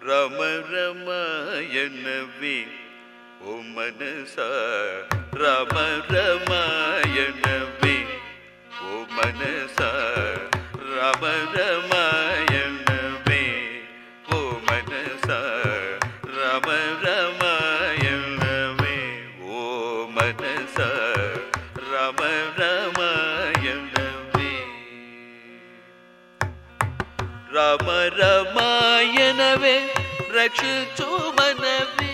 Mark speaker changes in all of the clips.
Speaker 1: రమ రమాయణవే ఓ మనసా రమ రమాయణవే ఓ మనసా రమ రమాయణవే ఓ మనసా రమ రమాయణవే ఓ మనసా రమ రమాయణవే రామ రమాయణవే రక్షించు మనవే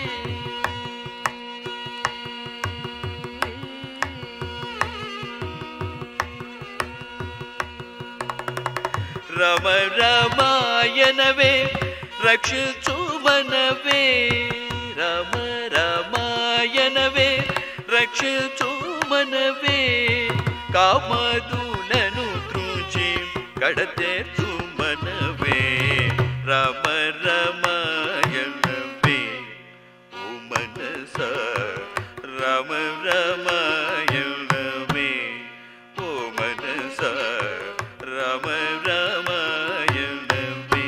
Speaker 1: రామ రమాయణవే రక్షించు మనవే రామ రమాయణవే రక్షించు మనవే కామదులను త్రుంచి కడతేర్చు మనవే రామ రమాయణవే ఓ మనసా రామ రమాయణవే ఓ మనసా రామ రమాయణవే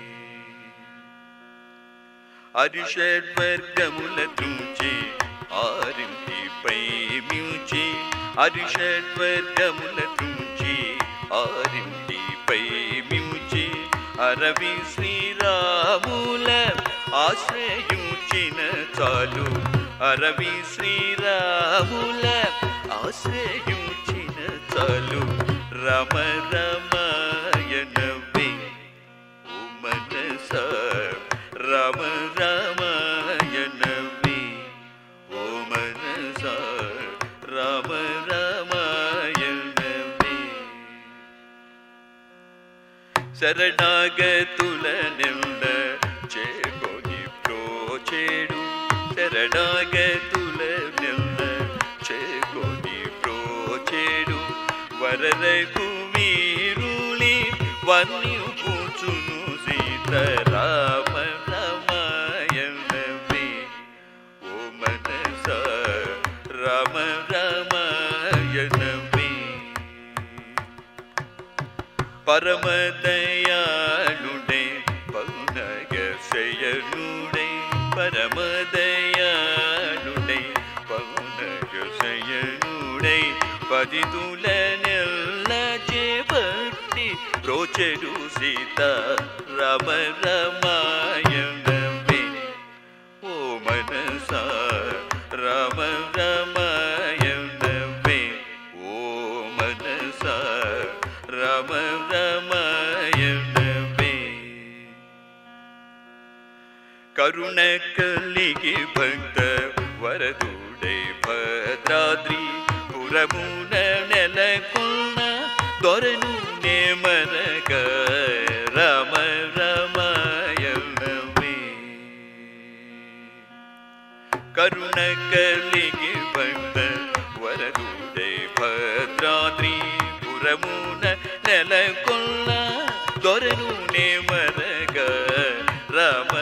Speaker 1: అరిషడ్వర్గముల త్రుంచి ఆరింటిపై మ్యూచి అరిషడ్వర్గముల త్రుంచి ఆరింటిపై మ్యూచి అరవి శ్రీరాముల ఆశ్రయించిన చాలు అరవి శ్రీరాముల ఆశ్రయించిన చాలు రమ రమాయణవే ఓ మనసా రమ రమాయణవే ఓ మనసా రమ రమాయణవే శరణాగతుల నింద చేకొని ప్రోచేడు శరణాగతుల నింద చేకొని ప్రోచేడు వరరకు వీరుని వన్యు కూచును సీతారామ రమాయణవే ఓ మనసా రామ రమాయణవే పరమదయాళుడే పౌనగశయనుడే పరమదయాళుడే పౌనగశయనుడే పదితుల నెల్ల చేపట్టి ప్రోచెడు సీత రామ రమాయణవే ఓ మనసా రామ రమాయణవే ఓ మనసా రామ రమాయణవే కరుణ కలిగి భక్త వరదుడై భద్రాద్రి పురమున నెలకొన్న దొరను నేమరగ రామ రమాయణవే కరుణ కలిగి భక్త వరదుడై భద్రాద్రి పురమున నెలకొన్న దొరను నేమరగ రామ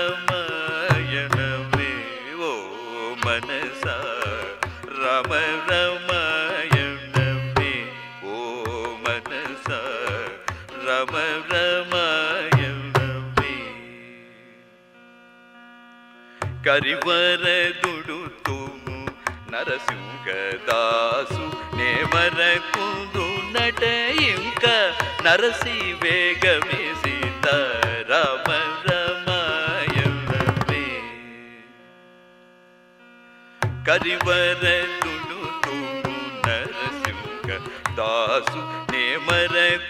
Speaker 1: రమాయణవే ఓ మనసా రామ రమాయణవే ఓ మనసా రామ రమాయణవే కరివరదుడు తుము నరసింహదాసు నేమరకుందు నట ఇంక నరసి వేగమే సీతారామ రమాయణవే కరివరదుడు తుము నరసింహదాసు నేమరకుందు